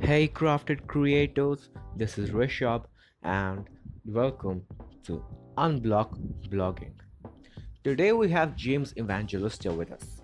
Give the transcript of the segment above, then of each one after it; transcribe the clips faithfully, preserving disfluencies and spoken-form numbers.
Hey, crafted creators, this is Rishabh, and welcome to Unblock Blogging. Today we have James Evangelista with us.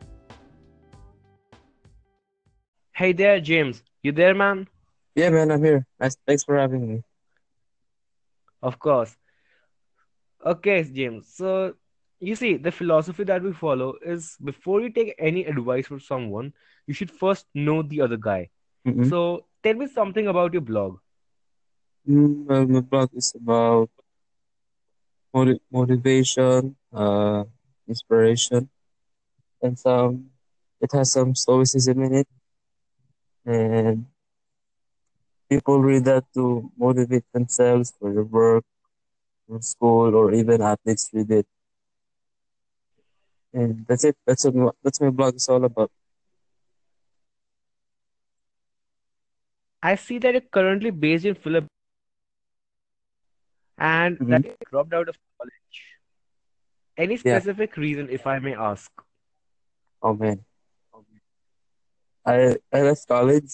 Hey there, James. You there, man? Yeah, man, I'm here. Nice, thanks for having me. Of course. Okay, James. So, you see, the philosophy that we follow is before you take any advice from someone, you should first know the other guy. Mm-hmm. So, tell me something about your blog. Mm, well, my blog is about motiv- motivation, uh, inspiration, and some. It has some stoicism in it, and people read that to motivate themselves for their work, for school, or even athletes read it. And that's it. That's what my, that's my blog is all about. I see that you're currently based in Philippines and Mm-hmm. that you dropped out of college. Any Yeah. specific reason, if I may ask? Oh man, I I left college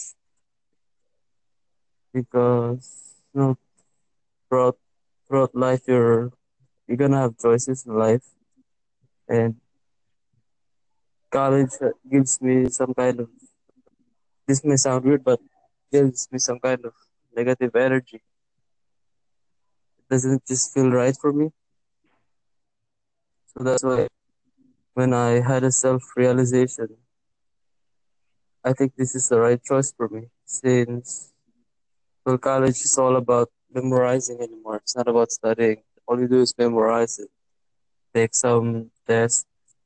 because you know throughout throughout life you're you're gonna have choices in life, and college uh, gives me some kind of, this may sound weird, but gives me some kind of negative energy. It doesn't just feel right for me. So that's why when I had a self realization, I think this is the right choice for me. Since, well, college is all about memorizing anymore. It's not about studying. All you do is memorize it, take some tests.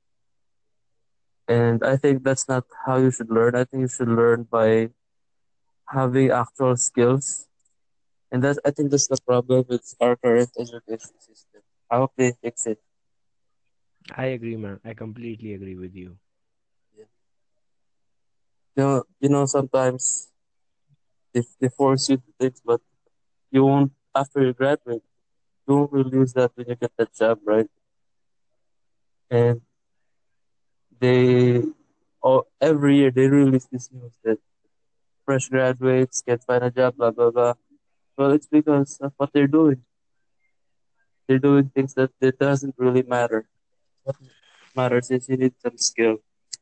And I think that's not how you should learn. I think you should learn by having actual skills. And that, I think that's the problem with our current education system. I hope they fix it. I agree, man. I completely agree with you. Yeah. You know, you know, sometimes they, they force you to things, but you won't after you graduate. You won't really use that when you get that job, right? And they, oh, every year they release this news that fresh graduates can find a job, blah blah blah. Well, it's because of what they're doing. They're doing things that it doesn't really matter. What matters is you need some skill.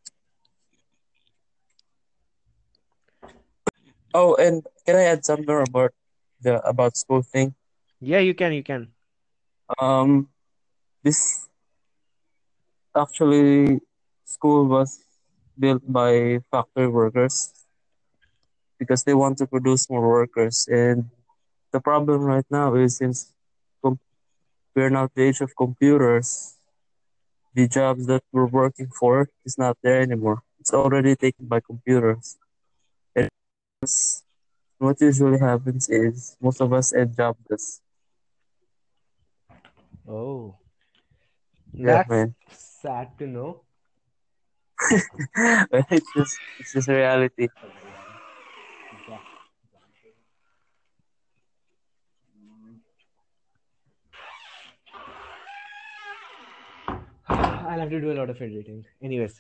Oh, and can I add something more about the about school thing? Yeah, you can, you can. Um, this actually school was built by factory workers because they want to produce more workers. And the problem right now is since com- we're now the age of computers, the jobs that we're working for is not there anymore. It's already taken by computers. And what usually happens is most of us end jobless. Oh, Yeah, that's man. sad to know. But it's just it's just a reality. I'll have to do a lot of editing. Anyways,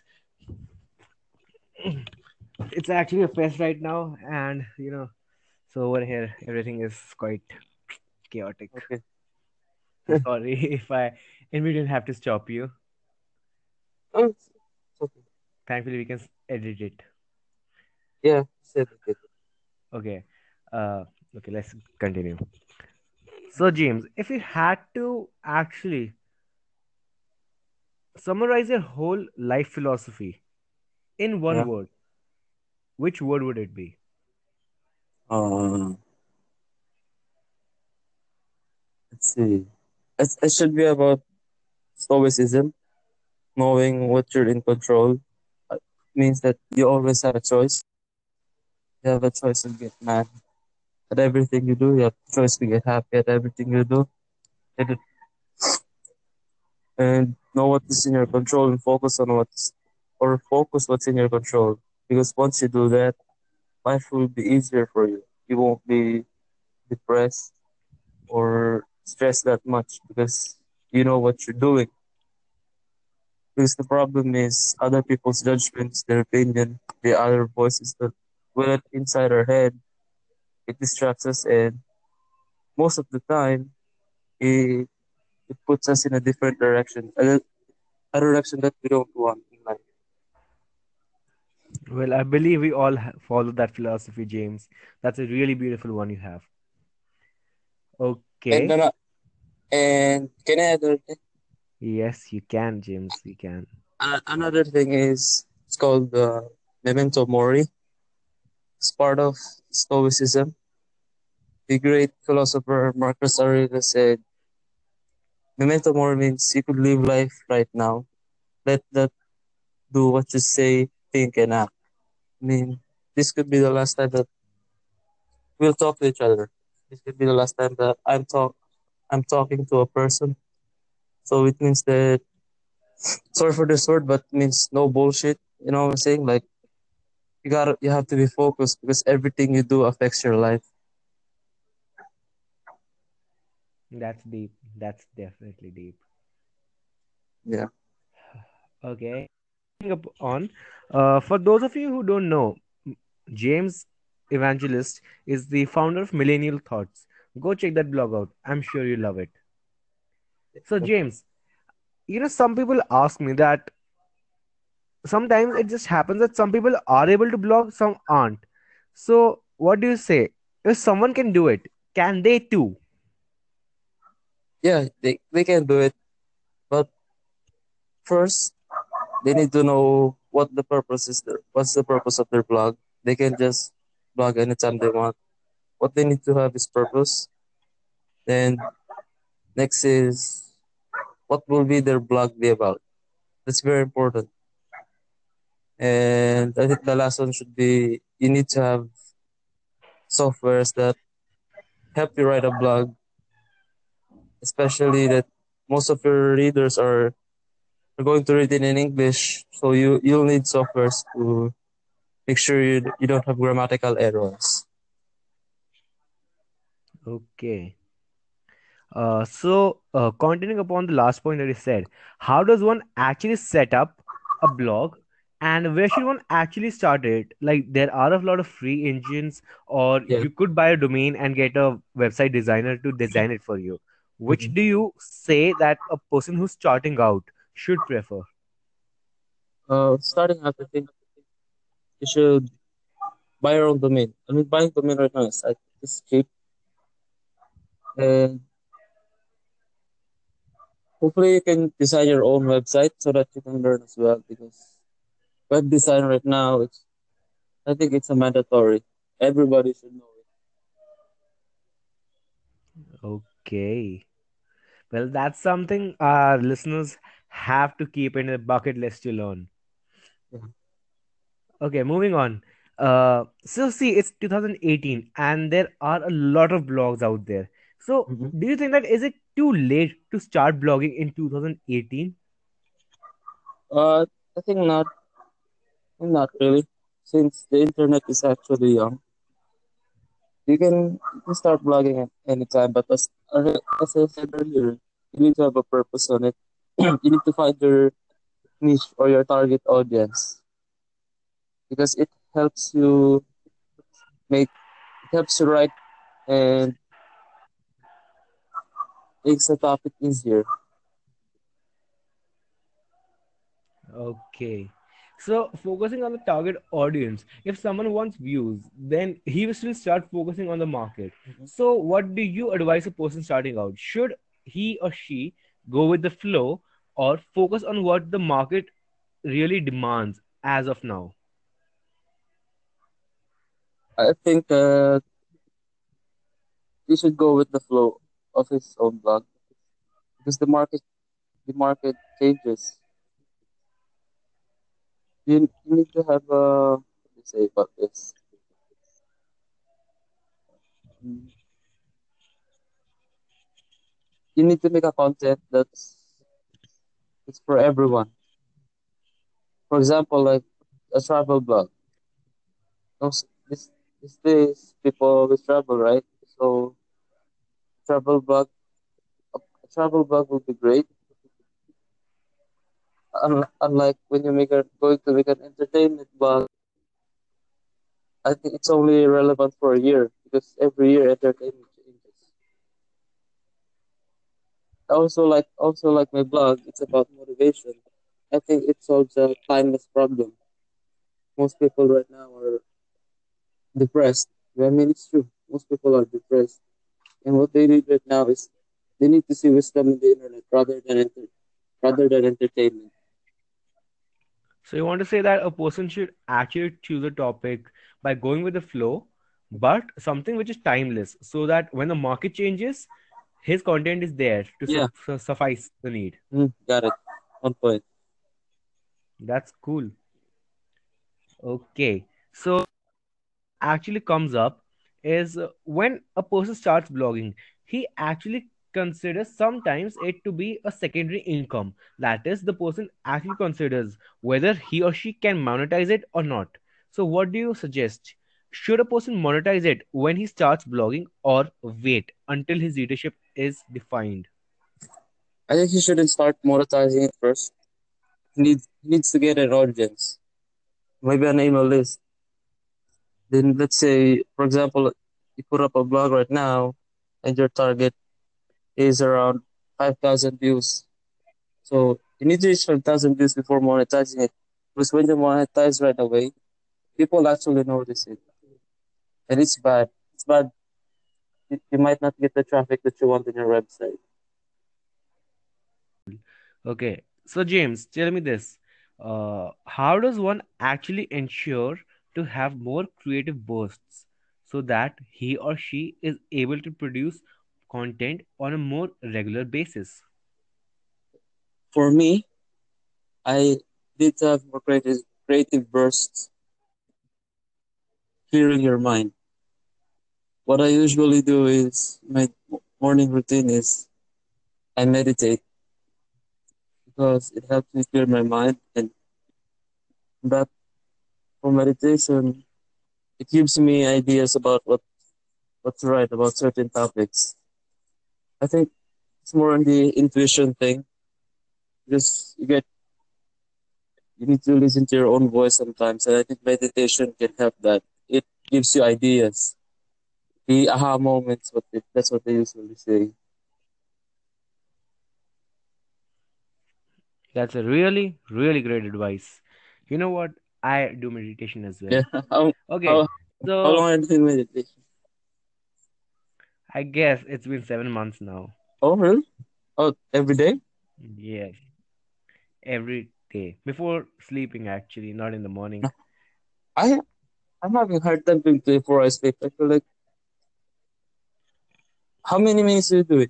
it's actually a fest right now, and you know, so over here everything is quite chaotic. Okay. So sorry if I and we didn't have to stop you. Oh, it's, it's okay. Thankfully, we can s- edit it. Yeah, said it. Okay. Uh, okay. Let's continue. So James, if you had to actually summarize your whole life philosophy in one Yeah. word, which word would it be? Uh, let's see. It, it should be about stoicism, knowing what you're in control. Uh, means that you always have a choice. You have a choice to get mad at everything you do. You have a choice to get happy at everything you do. And, it- and know what is in your control and focus on what's, or focus what's in your control. Because once you do that, life will be easier for you. You won't be depressed or stressed that much because you know what you're doing. Because the problem is other people's judgments, their opinion, the other voices that well inside our head. It distracts us, and most of the time, it, it puts us in a different direction, a, a direction that we don't want in life. Well, I believe we all ha- follow that philosophy, James. That's a really beautiful one you have. And Okay. then, uh, and can I add another thing? Yes, you can, James. You can. Uh, another thing is it's called uh, memento mori. It's part of Stoicism. The great philosopher Marcus Aurelius said, "Memento mori means you could live life right now. Let that do what you say, think, and act." I mean, this could be the last time that we'll talk to each other. This could be the last time that I'm talk I'm talking to a person. So it means that, sorry for this word, but it means no bullshit. You know what I'm saying? Like you gotta you have to be focused because everything you do affects your life. That's deep. That's definitely deep. Yeah. Okay. Up on, uh, for those of you who don't know, M- James Evangelist is the founder of Millennial Thoughts. Go check that blog out. I'm sure you love it. So, James, you know, some people ask me that sometimes it just happens that some people are able to blog, some aren't. So, what do you say? If someone can do it, can they too? Yeah, they, they can do it. But first they need to know what the purpose is there. What's the purpose of their blog? They can just blog anytime they want. What they need to have is purpose. Then next is what will be their blog be about? That's very important. And I think the last one should be you need to have softwares that help you write a blog, especially that most of your readers are, are going to read it in English. So you, you'll need softwares to make sure you, you don't have grammatical errors. Okay. Uh, so, uh, continuing upon the last point that you said, how does one actually set up a blog and where should one actually start it? Like, there are a lot of free engines, or Yeah. you could buy a domain and get a website designer to design it for you. Which Mhm. do you say that a person who's starting out should prefer? Uh, starting out, I think you should buy your own domain. I mean, buying domain right now is, I think, is cheap, and hopefully you can design your own website so that you can learn as well. Because web design right now, it's I think it's a mandatory. Everybody should know it. Okay. Well, that's something our listeners have to keep in a bucket list to learn. Yeah. Okay, moving on. Uh, so see, it's two thousand eighteen, and there are a lot of blogs out there. So, Mhm. do you think that is it too late to start blogging in two thousand eighteen? Uh, I think not. Not really, since the internet is actually young. You can you can start blogging at any time, but as as I said earlier, you need to have a purpose on it. You need to find your niche or your target audience because it helps you make it helps you write and makes the topic easier. Okay. So, focusing on the target audience, if someone wants views, then he will still start focusing on the market. Mhm. So, what do you advise a person starting out? Should he or she go with the flow or focus on what the market really demands as of now? I think uh, you should go with the flow of his own blog because the market the market changes. You, you need to have a what do you say about this? Mm, You need to make a content that's it's for everyone. For example, like a travel blog. Those this these days people always travel, right? So travel blog a travel blog will be great. Un- unlike when you make a going to make an entertainment blog, I think it's only relevant for a year because every year entertainment changes. Also, like also like my blog, it's about motivation. I think it solves a timeless problem. Most people right now are depressed. I mean, it's true. Most people are depressed, and what they need right now is they need to see wisdom in the internet rather than enter- rather than entertainment. So you want to say that a person should actually choose a topic by going with the flow, but something which is timeless, so that when the market changes, his content is there to Yeah, su- su- suffice the need. mm, got it. On point. That's cool. Okay. So actually comes up is uh, when a person starts blogging, he actually considers sometimes it to be a secondary income. That is, the person actually considers whether he or she can monetize it or not. So what do you suggest? Should a person monetize it when he starts blogging, or wait until his leadership is defined? I think he shouldn't start monetizing it first. He needs he needs to get an audience, maybe an email list. Then let's say, for example, you put up a blog right now, and your target is around five thousand views. So you need to reach five thousand views before monetizing it. Because when you monetize right away, people actually notice it. And it's bad. It's bad. You, you might not get the traffic that you want in your website. Okay, so James, tell me this. Uh, how does one actually ensure to have more creative bursts so that he or she is able to produce content on a more regular basis? For me, I did have more creative, creative bursts by clearing your mind. What I usually do is my morning routine is I meditate because it helps me clear my mind, and that for meditation it gives me ideas about what what to write about certain topics. I think it's more on the intuition thing. Just you get you need to listen to your own voice sometimes, and I think meditation can help that. It gives you ideas, the aha moments. What they, that's what they usually say. That's a really, really great advice. You know what? I do meditation as well. Yeah. How Okay, how how so long are you doing meditation? I guess it's been seven months now. Oh really? Oh, every day? Yes, every day before sleeping, actually, not in the morning. I I'm having a hard time doing before I sleep. I feel like how many minutes do you do it?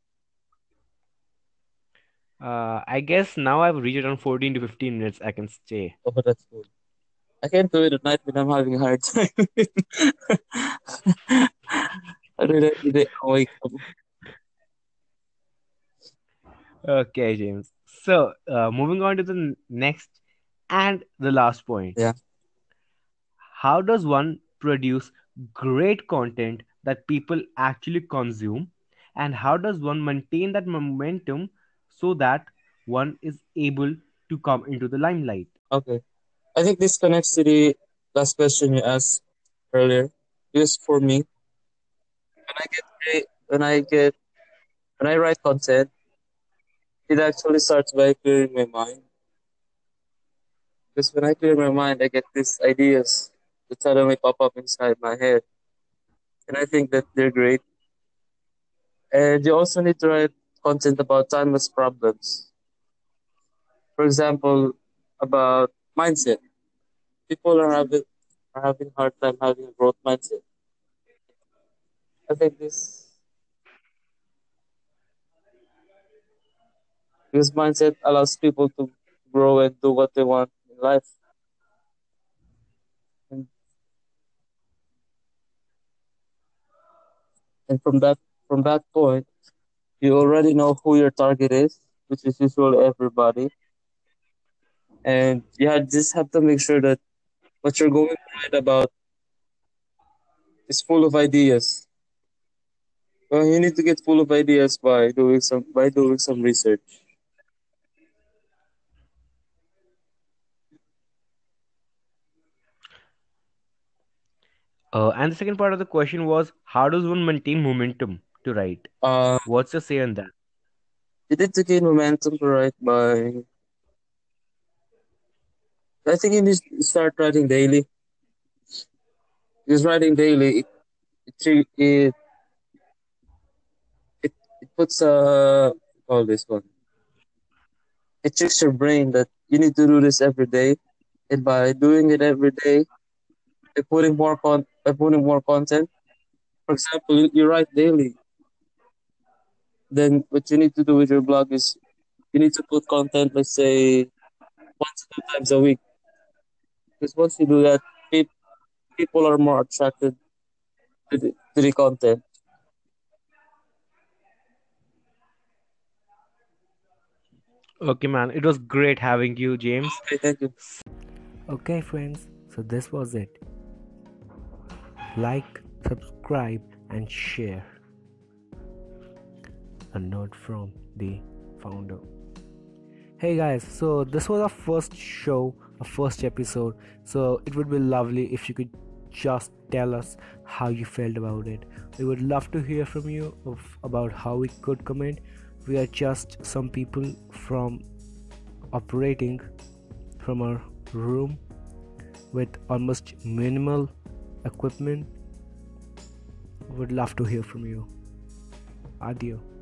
Uh, I guess now I've reached around fourteen to fifteen minutes I can stay. Oh, that's good. I can't do it at night when I'm having a hard time. I do it every day. I wake up. Okay, James. So, uh, moving on to the n- next and the last point. Yeah. How does one produce great content that people actually consume? And how does one maintain that momentum so that one is able to come into the limelight? Okay. I think this connects to the last question you asked earlier. Because for me, when I get crea- when I get when I write content, it actually starts by clearing my mind. Because when I clear my mind, I get these ideas that suddenly pop up inside my head, and I think that they're great. And you also need to write content about timeless problems. For example, about mindset. People are having are having hard time having a growth mindset. I think this this mindset allows people to grow and do what they want in life. And, and from that from that point, you already know who your target is, which is usually everybody. And you had, just have to make sure that what you're going to write about is full of ideas. Well, you need to get full of ideas by doing some by doing some research. Uh, and the second part of the question was, how does one maintain momentum to write? Uh, What's your say on that? you need to gain momentum to write by. I think you need to start writing daily. Because writing daily, it it tri- it, it, it puts a call this one. It tricks your brain that you need to do this every day, and by doing it every day, by putting more con by putting more content. For example, you, you write daily. Then what you need to do with your blog is you need to put content, let's say, one to two times a week. Because once you do that, pe- people are more attracted to the, to the content. Okay, man. It was great having you, James. Okay, thank you. Okay, friends, so this was it. Like, subscribe, and share. A note from the founder. Hey guys, so this was our first show, our first episode. So it would be lovely if you could just tell us how you felt about it. We would love to hear from you of, about how we could comment. We are just some people from operating from our room with almost minimal equipment. Would love to hear from you. Adio.